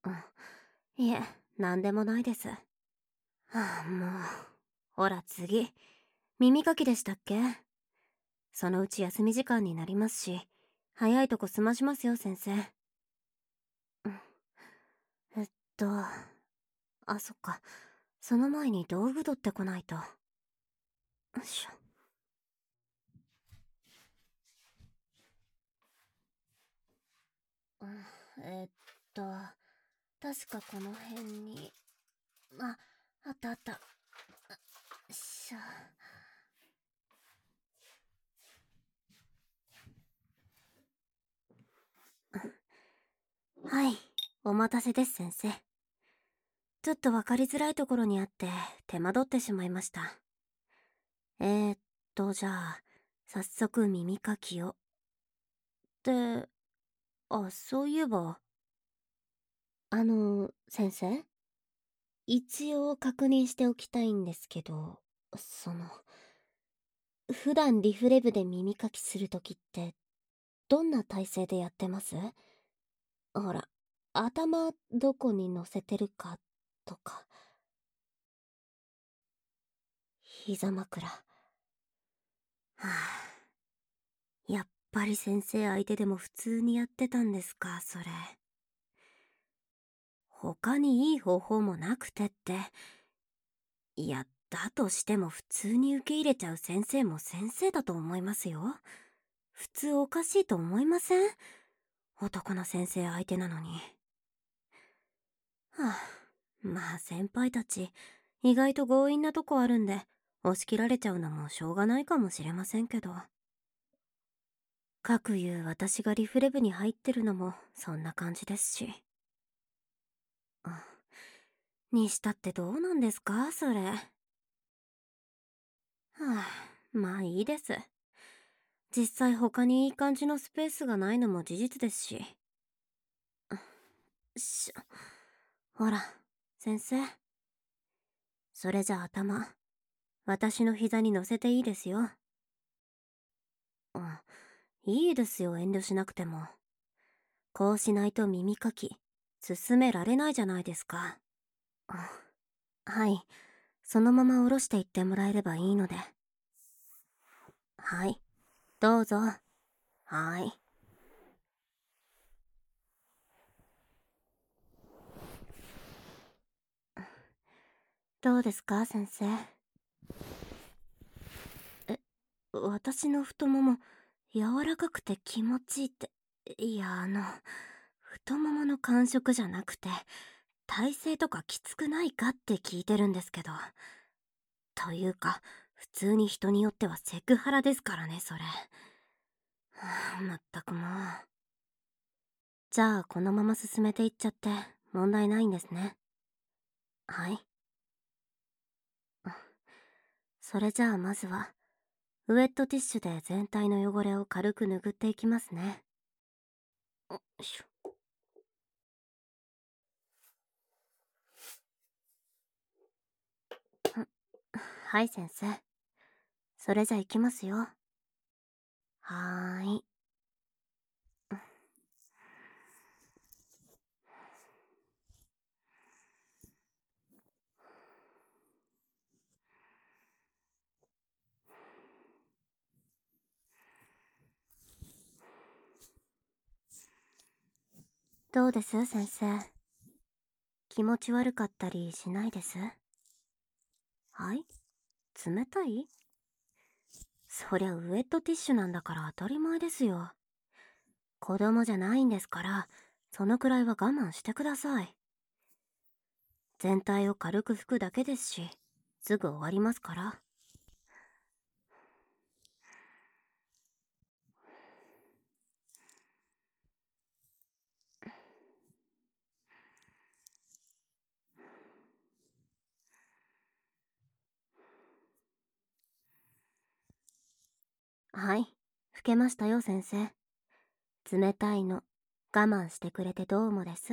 うん。いえ、なんでもないです。もう。ほら次。耳かきでしたっけ？そのうち休み時間になりますし、早いとこ済ましますよ、先生。うん。えっと、そっか。その前に道具取ってこないと。よいしょ。うん、えっと、確かこの辺に。あったあった。よいしょ。はい、お待たせです、先生。ちょっと分かりづらいところにあって手間取ってしまいました。じゃあ、早速耳かきを。で、そういえば。先生、一応確認しておきたいんですけど、普段リフレ部で耳かきするときって、どんな体勢でやってます？ほら、頭どこに乗せてるかとか。膝枕。はやっぱり先生相手でも普通にやってたんですか、それ。他にいい方法もなくてって。いや、だとしても普通に受け入れちゃう先生も先生だと思いますよ。普通おかしいと思いません？男の先生相手なのに。まあ先輩たち、意外と強引なとこあるんで、押し切られちゃうのもしょうがないかもしれませんけど。かくいう私がリフレ部に入ってるのもそんな感じですし。にしたってどうなんですか、それ。まあいいです。実際他にいい感じのスペースがないのも事実ですし。ほら、先生。それじゃあ頭、私の膝に乗せていいですよ。いいですよ、遠慮しなくても。こうしないと耳かき、進められないじゃないですか。はい、そのまま下ろしていってもらえればいいので。はい、どうぞ。はい。どうですか、先生。私の太もも、柔らかくて気持ちいいって。いや、太ももの感触じゃなくて、体勢とかきつくないかって聞いてるんですけど。というか、普通に人によってはセクハラですからね、それ。まったくもう。じゃあ、このまま進めていっちゃって問題ないんですね。はい。それじゃあまずは、ウェットティッシュで全体の汚れを軽く拭っていきますね。よいしょ。はい、先生。それじゃいきますよ。はーい。どうです先生。気持ち悪かったりしないです？はい？冷たい？そりゃウェットティッシュなんだから当たり前ですよ。子供じゃないんですから、そのくらいは我慢してください。全体を軽く拭くだけですし、すぐ終わりますから。はい、拭けましたよ先生。冷たいの、我慢してくれてどうもです。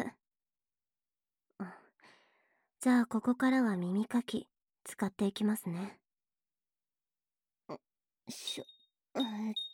じゃあここからは耳かき、使っていきますね。しょ、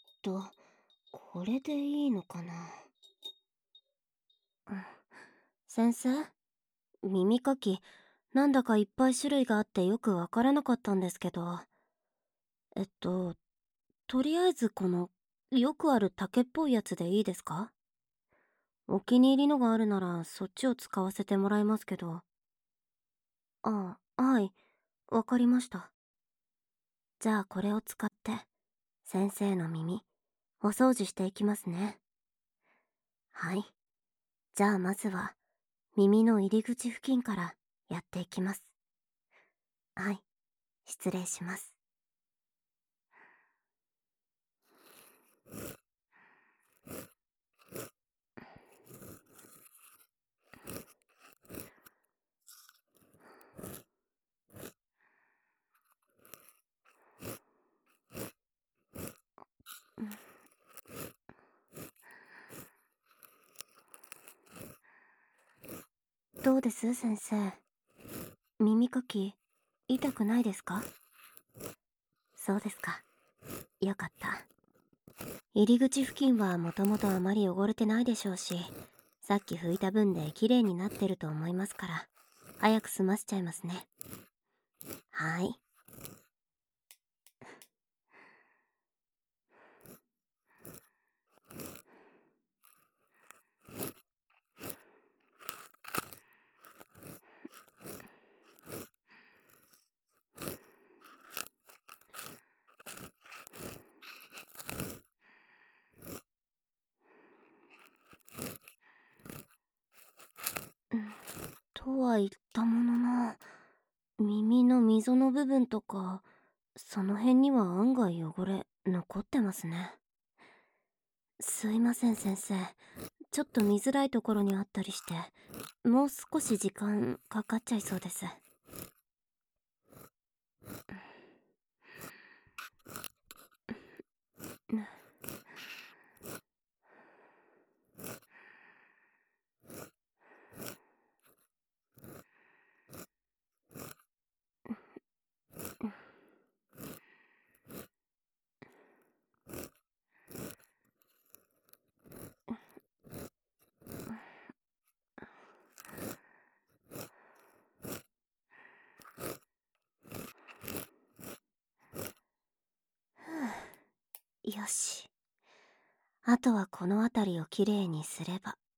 これでいいのかな。 先生、耳かき、なんだかいっぱい種類があってよくわからなかったんですけど。えっと、とりあえずこの、よくある竹っぽいやつでいいですか？お気に入りのがあるならそっちを使わせてもらいますけど。ああ、はい、わかりました。じゃあこれを使って、先生の耳、お掃除していきますね。はい。じゃあまずは、耳の入り口付近からやっていきます。はい、失礼します。どうです先生。耳かき、痛くないですか？そうですか。よかった。入り口付近はもともとあまり汚れてないでしょうし、さっき拭いた分で綺麗になってると思いますから、早く済ませちゃいますね。はい。とは言ったものの、耳の溝の部分とか、その辺には案外汚れ残ってますね。すいません先生。ちょっと見づらいところにあったりして、もう少し時間かかっちゃいそうです。よし。あとはこの辺りをきれいにすれば。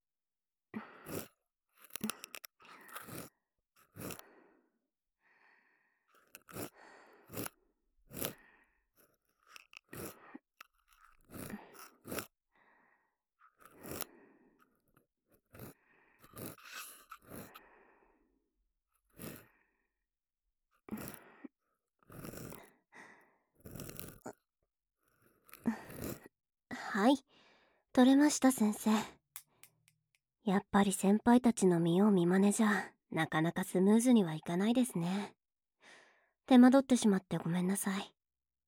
はい。取れました先生。やっぱり先輩たちの見よう見まねじゃ、なかなかスムーズにはいかないですね。手間取ってしまってごめんなさい。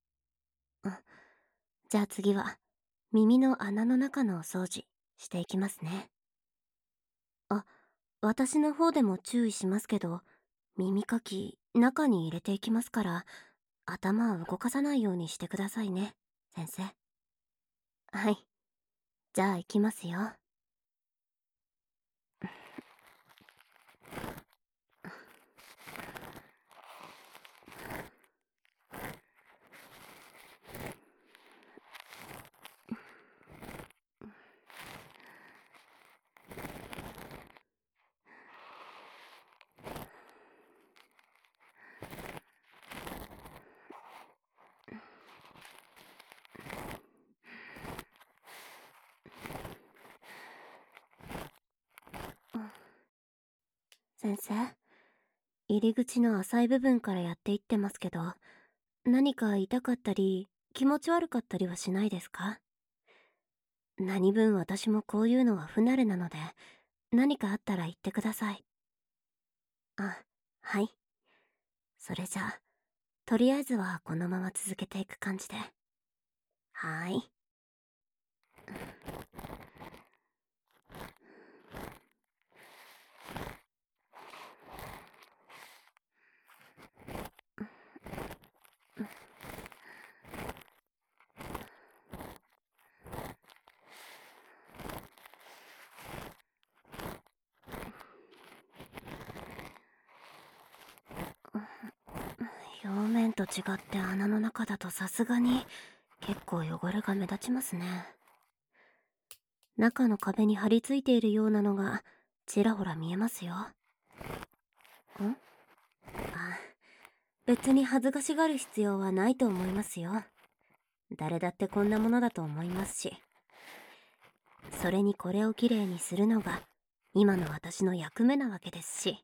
じゃあ次は、耳の穴の中のお掃除、していきますね。あ、私の方でも注意しますけど、耳かき、中に入れていきますから、頭を動かさないようにしてくださいね、先生。はい。じゃあ行きますよ。先生、入り口の浅い部分からやっていってますけど、何か痛かったり、気持ち悪かったりはしないですか？何分私もこういうのは不慣れなので、何かあったら言ってください。あ、はい。それじゃあ、とりあえずはこのまま続けていく感じで。はーい。 表面と違って穴の中だとさすがに結構汚れが目立ちますね。中の壁に張り付いているようなのがちらほら見えますよ。別に恥ずかしがる必要はないと思いますよ。誰だってこんなものだと思いますし。それにこれをきれいにするのが今の私の役目なわけですし。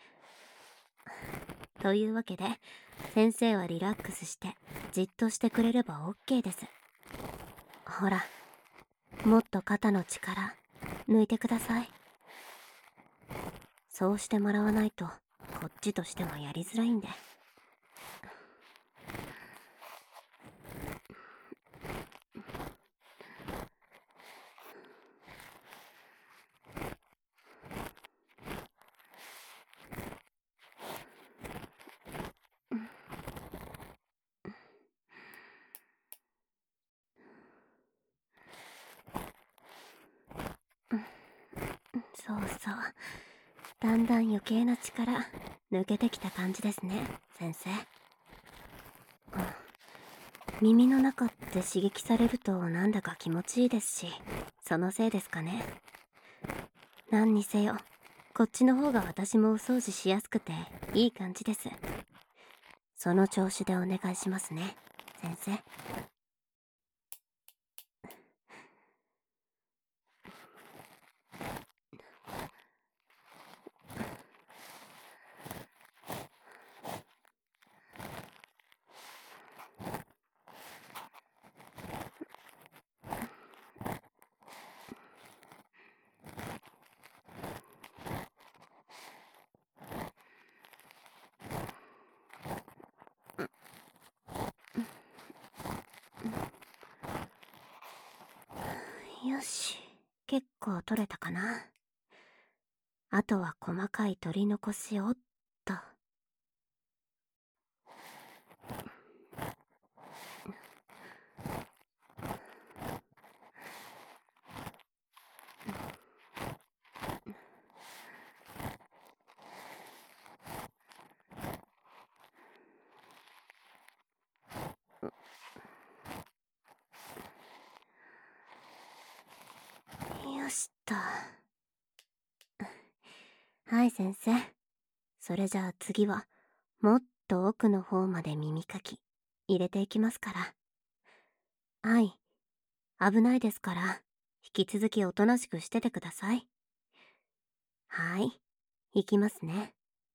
というわけで、先生はリラックスしてじっとしてくれれば OK です。ほら、もっと肩の力抜いてください。そうしてもらわないとこっちとしてもやりづらいんで。そうそう、だんだん余計な力抜けてきた感じですね、先生。耳の中って刺激されるとなんだか気持ちいいですし、そのせいですかね。何にせよ、こっちの方が私もお掃除しやすくていい感じです。その調子でお願いしますね、先生。よし、結構取れたかな。あとは細かい取り残しをっと。よしっと。はい先生、それじゃあ次はもっと奥の方まで耳かき入れていきますから。はい、危ないですから引き続きおとなしくしててください。はい、いきますね。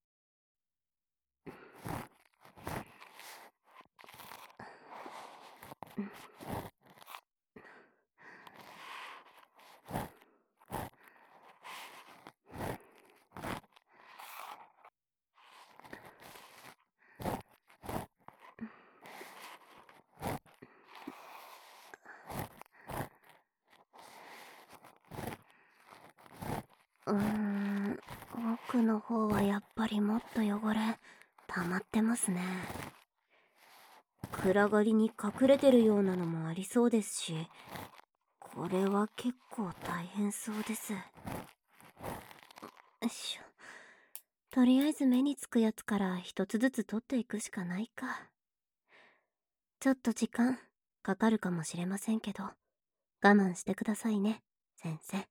奥の方はやっぱりもっと汚れ溜まってますね。暗がりに隠れてるようなのもありそうですし、これは結構大変そうです。よいしょ。とりあえず目につくやつから一つずつ取っていくしかないか。ちょっと時間かかるかもしれませんけど、我慢してくださいね、先生。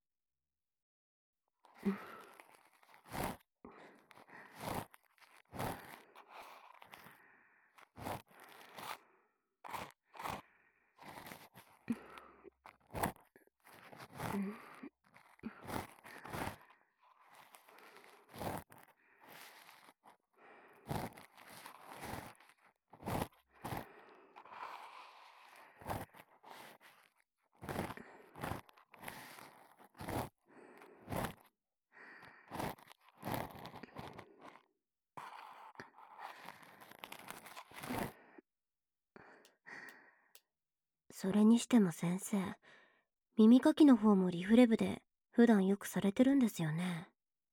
それにしても先生、耳かきの方もリフレ部で普段よくされてるんですよね。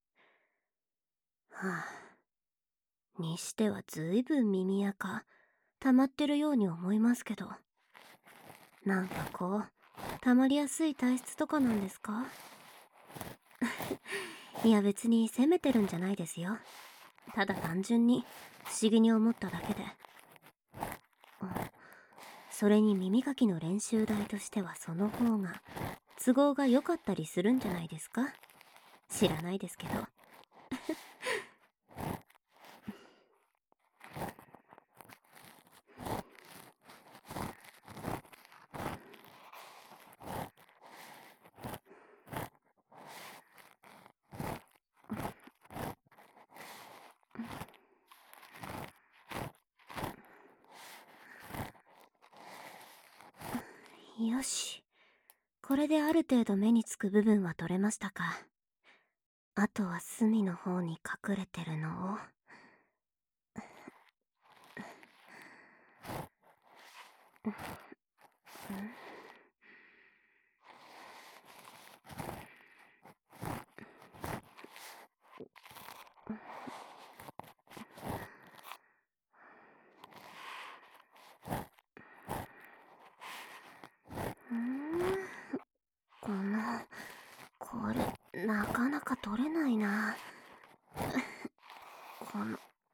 はあ、にしてはずいぶん耳垢溜まってるように思いますけど、なんかこう溜まりやすい体質とかなんですか？いや別に責めてるんじゃないですよ。ただ単純に不思議に思っただけで。 それに耳かきの練習台としてはその方が都合が良かったりするんじゃないですか？知らないですけど。よし。これである程度目につく部分は取れましたか。あとは隅の方に隠れてるのを。この、これ、なかなか取れないな。この、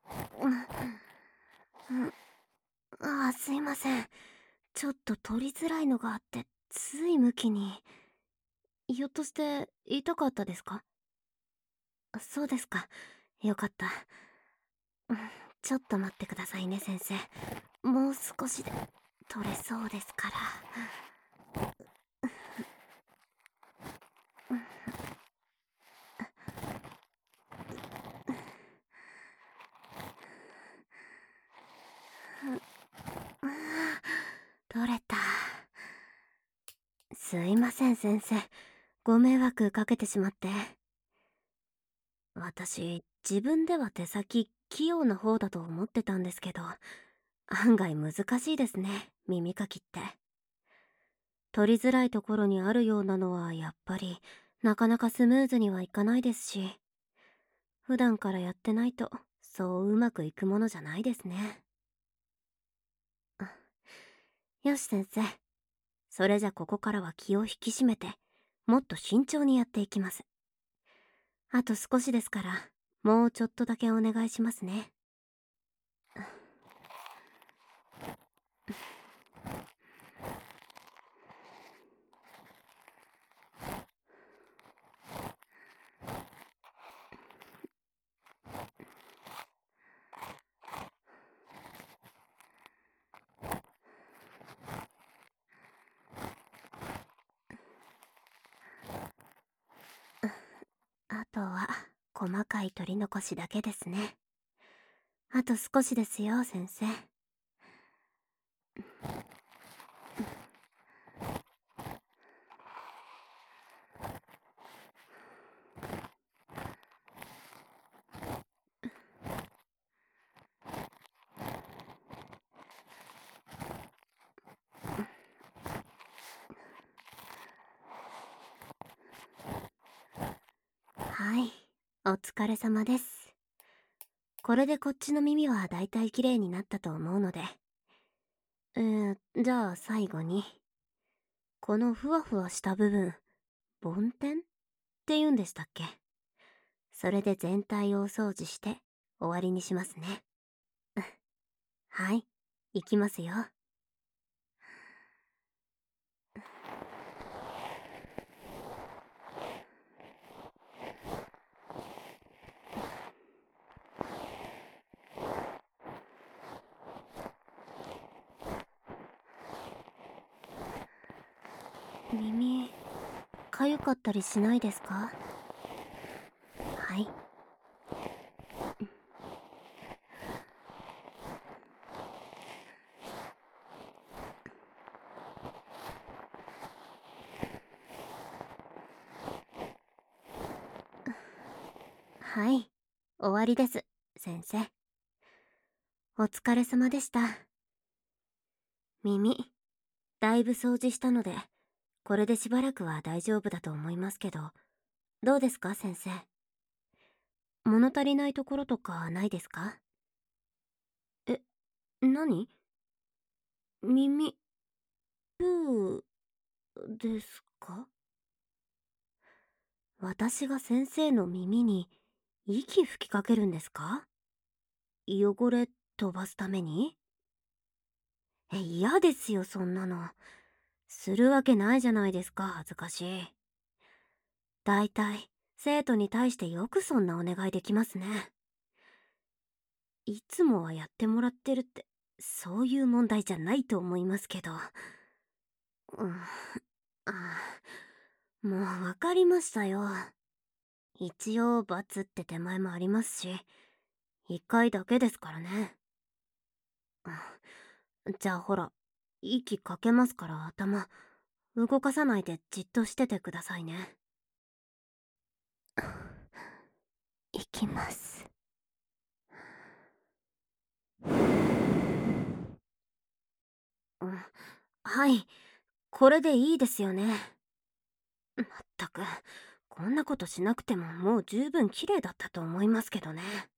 すいません。ちょっと取りづらいのがあって、つい向きに。ひょっとして痛かったですか？そうですか。よかった。うんちょっと待ってくださいね、先生。もう少しで取れそうですから。取れた。すいません、先生。ご迷惑かけてしまって。私、自分では手先器用な方だと思ってたんですけど、案外難しいですね、耳かきって。取りづらいところにあるようなのはやっぱりなかなかスムーズにはいかないですし、普段からやってないとそううまくいくものじゃないですね。よし先生、それじゃここからは気を引き締めて、もっと慎重にやっていきます。あと少しですから、もうちょっとだけお願いしますね。あとは細かい取り残しだけですね。あと少しですよ、先生。はい、お疲れ様です。これでこっちの耳はだいたい綺麗になったと思うので。じゃあ最後に、このふわふわした部分、梵天って言うんでしたっけ？それで全体をお掃除して終わりにしますね。はい、行きますよ。耳、かゆかったりしないですか？はい。はい、終わりです、先生。お疲れ様でした。耳、だいぶ掃除したので、これでしばらくは大丈夫だと思いますけど、どうですか、先生。物足りないところとかないですか？え、何？耳、プーですか？私が先生の耳に息吹きかけるんですか？汚れ飛ばすために？ 嫌ですよ、そんなの。するわけないじゃないですか、恥ずかしい。だいたい生徒に対してよくそんなお願いできますね。いつもはやってもらってるって、そういう問題じゃないと思いますけど。うん、もうわかりましたよ。一応罰って手前もありますし、一回だけですからね。じゃあほら、息かけますから頭、動かさないでじっとしててくださいね。行きます。うん、はい、これでいいですよね。まったく、こんなことしなくてももう十分綺麗だったと思いますけどね。